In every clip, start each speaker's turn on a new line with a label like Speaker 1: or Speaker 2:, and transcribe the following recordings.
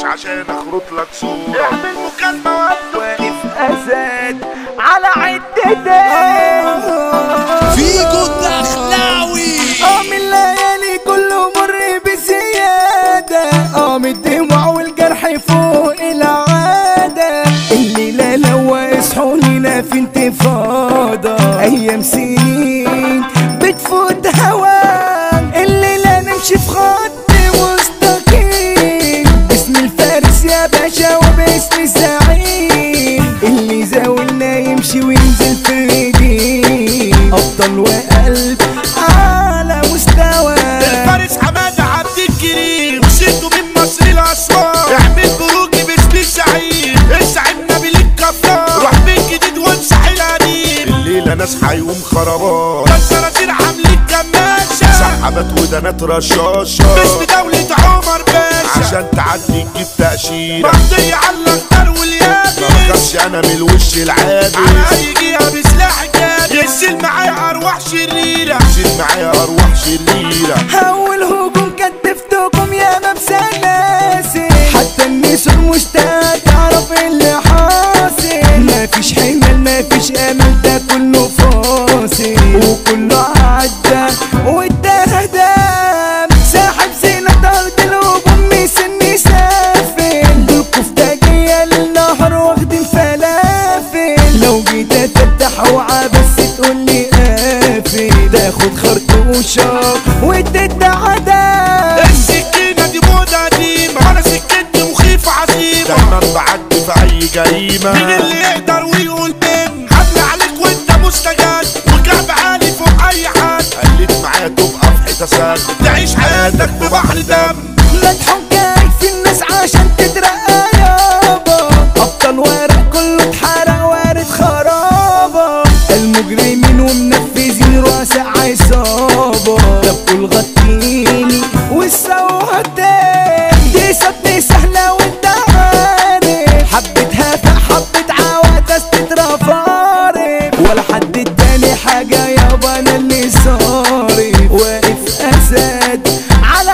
Speaker 1: عشان اخرط لك صورة. اعمل مكالمة
Speaker 2: واقف اسد على عدتين
Speaker 3: فيجو الدخلاوي.
Speaker 2: من الليالي كله مر بزيادة من الدموع والجرح فوق العادة. الليلة لو اصحونينا في انتفاضة ايام سنين بتفوت هوام. الليلة نمشي في خط مستقيم باسم الفارس يا باشا وباسم الزعيم اللي زاولنا يمشي وينزل في الرجيم. افضل وقلب على مستوى
Speaker 1: الفارس حمادة عبد الكريم وشيته من مصر الاسوار. اعمل بروجي باسم الزعيم الزعيم نبيل الكفار. روح بيت جديد وامسح القديم. الليلة ناس هيقوم خرابات الصراصير عاملين كماشة سحبات ودانات رشاشة باسم دولة عمر باشا. عشان تعدي تجيب تأشيرة مقضية على الاخضر واليابس. ما بخافش انا من الوش العابس على اي جهة بسلاح جابس. ينزل معايا ارواح شريرة ينزل معايا ارواح شريرة.
Speaker 2: اول هجوم كتفتكم يا مبسلاسي حتى النسور مشتاقة تعرف اللي حاصل. مفيش حمل مفيش امل ده كله فاصل وكله عدى والدهدام ساحب زينة ارض الهجوم مسني سافل. دول كفتاجية للنهر واخدين فلافل. لو جيت افتح وعا بس تقولي قافل تاخد خرطوشة وتدي عدم.
Speaker 1: السكينة دي موضة قديمة انا سكنتي مخيفة عظيمة. دايما بعدي في اي جريمة. مين اللي يقدر ويقول بين حمل عليك وانت مستجد وكعب عالي فوق اي حد. قلت معايا تبقى في حتة سد تعيش حياتك في بحر دم.
Speaker 2: لا تحجاج في الناس عشان تترقى يابا. ابطال ورق كله اتحرق وارد خرابة. المجرمين ومنفذين رؤساء عصابة. دبوا الغطيني والسوهتين دي صدني سهلة وانت عارف. حبتها فحبت عواتس تترفارف ولا حد اداني حاجة يابا انا اللي صارف. واقف اسد على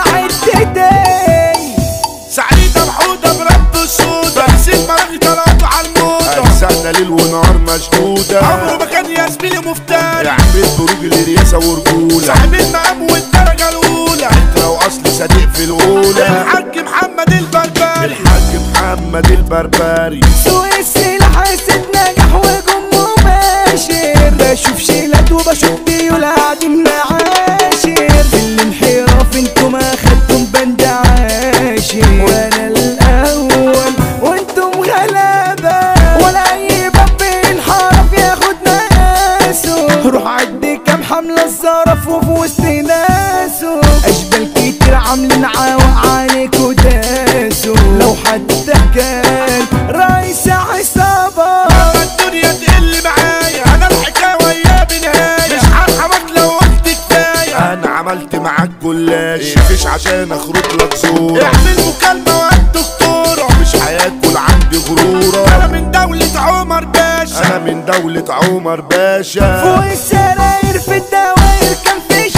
Speaker 2: عدتين
Speaker 1: سعيدة محودة برب السودة بسيب مراغي طلعتوا على الموضة. أجسادنا ليل ونهار مشدودة عمره ما كان يا زميلي مفتري. اعمل بروج لرياسة ورجولة صاحب المقام والدرجة الأولى. انت لو أصل صديق في الأولى. الحاج محمد البربري الحاج محمد البربري.
Speaker 2: سوق السلاح حاسد نجاح وجم مباشر. بشوف شيلات وبشوف ديول قاعدين معاشر. في الانحراف انتم اخدتم بند عاشر. وانا الاول وانتم غلابه ولا اي باب بينحرف ياخد ناسه. روح عدي كام حمله الزرف وفي وسط ناسه. اشبال كتير عاملين عواق عليكوا داسوا. لو حتى كان رئيس عصابه
Speaker 1: الدنيا تقل معايا انا الحكايه وياه بنهايه. مش هرحمك لو قلت كفايه. انا عملت معاك جلاش مفيش عشان اخرط لك صوره. اعمل مكالمه والدكتوره مش هياكل عندي غروره. انا من دوله عمر باشا انا من دوله عمر باشا.
Speaker 2: فوق السراير في الدواير كان في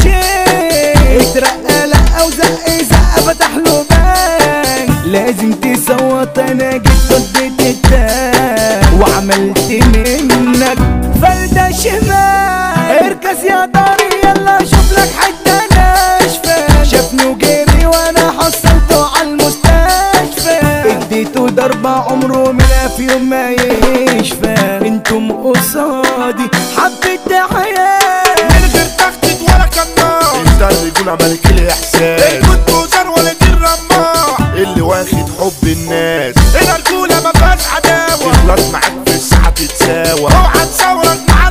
Speaker 2: شيء اترقى لقى وزق زق فتح له بان. لازم تصوت انا جيت ضدت التان وعملت منك فردة شمال. اركز يا طاري يلا شوف لك حتة ناشفة. شافني وجري وانا حصلته على المستشفى. اديته ضربة عمره ما في يوم ما يشفى. انتم قصادي حبة حياة
Speaker 1: من غير تخطيط ولا كنار. انت الرجولة ملك الاحساس. كنت وزار ولا دي الرماح اللي واخد حب الناس. الرجولة ما فيهاش عداوة تغلط معاك في الساعة تتساوى. اوعى تصورك مع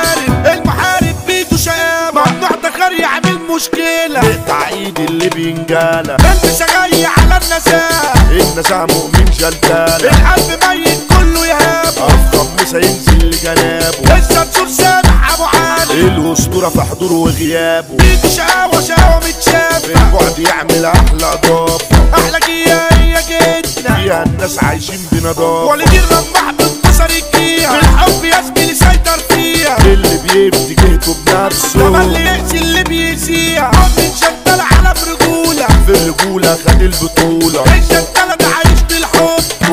Speaker 1: المحارب بيده شقامة. ممنوع تخار يعمل مشكلة اقطع ايد اللي بينجالة. انت شغاية على النساء مؤمن جلدالة. القلب ميت كله يهابه افخم مسا ينزل لجنابه. الشمسور سامح ابو علي الاسطورة في حضوره وغيابه. بيدي شقاوة متشافة البعد يعمل احلى اضافة. احلى جيه هي جيتنا فيها الناس عايشين بنضافة. ولدي الرماح بانتصر الجيهة الحب يا زميلي سيطر فيها. اللي بيبدي جهته بنفسه لما اللي يأذي اللي بيأذيها. من شغال على برجولة في الرجولة خد البطولة. الشغالة ده عايش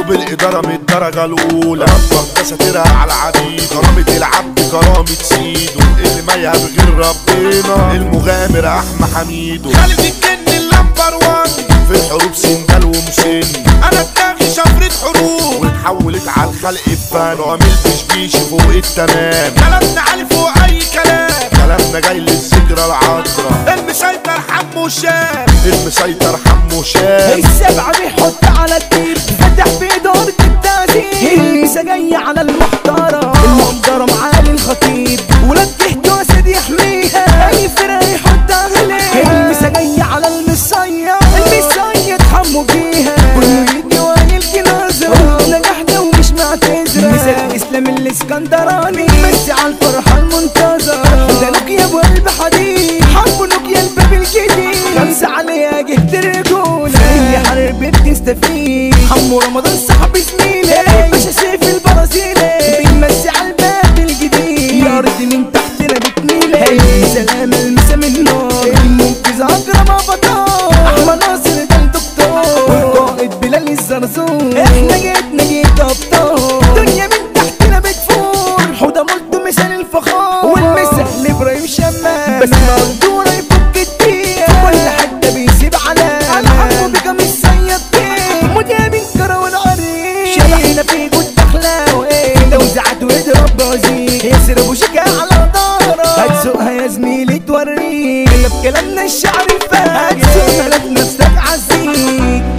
Speaker 1: اسلوب الاداره من الدرجه الاولى، ربك ده ساترها على العبيد، كرامه العبد كرامه سيده، اللي ما بغير ربنا المغامر احمى حميدو. خالد الجن اللمبر وان في الحروب سندال ومسن، انا دماغي شفرة حروب واتحولت على الخلق بفن، وعمل بشبيشي فوق التمام، كلامنا عالي فوق اي كلام، كلامنا جاي للذكرى العطرة، المسيطر حمو شام، المسيطر حمو شام.
Speaker 2: السبعة بيحط على التيب فتح بإدارة التعذيب، الميسا جاي على المحترم، المحترم عالي الخطيب، ولاد جهد واسد يحميها، أي فرقة يحط عليه، الميسا جاي على المصيد، المصيد حمو بيها، كله يدي ويلقي نظرة، نجاح ده ومش معتذرة، الميسا الإسلام الإسكندراني، ماشي على الفرحة المنتظرة، ده نوكيا بقلب حديد، حرب نوكيا الباب الجديد، خمسة عليها جهد الرجولة، هي حرب بتستفيد، حمو رمضان صاحب زميلي، باشا سيف البرازيلي، بيمسي على الباب الجديد، يا أرض من تحتنا بتميلي، سلام المسا من نار، المنقذ أكرم أبطال، أحمد ناصر ده الدكتور، والقائد بلال الزرزور، احنا جيت أبطال، دنيا من تحتنا بتفور، حوضة مولتو مثال الفخار، والمثل لإبراهيم شمال، بس مقدورة يفك الدين، كل حتة بيسيب علامة، حمو بيكا مش صياد كيف، مدير من كروان عريق، شبحنا في جود أخلاقه، توزعت واضرب بوزيك، ياسر أبو شيكا على ظهرك، هتسوقها يا زميلي توريك، كلامنا الشعر فاجر، هتسوقها لك نفسك عزيك.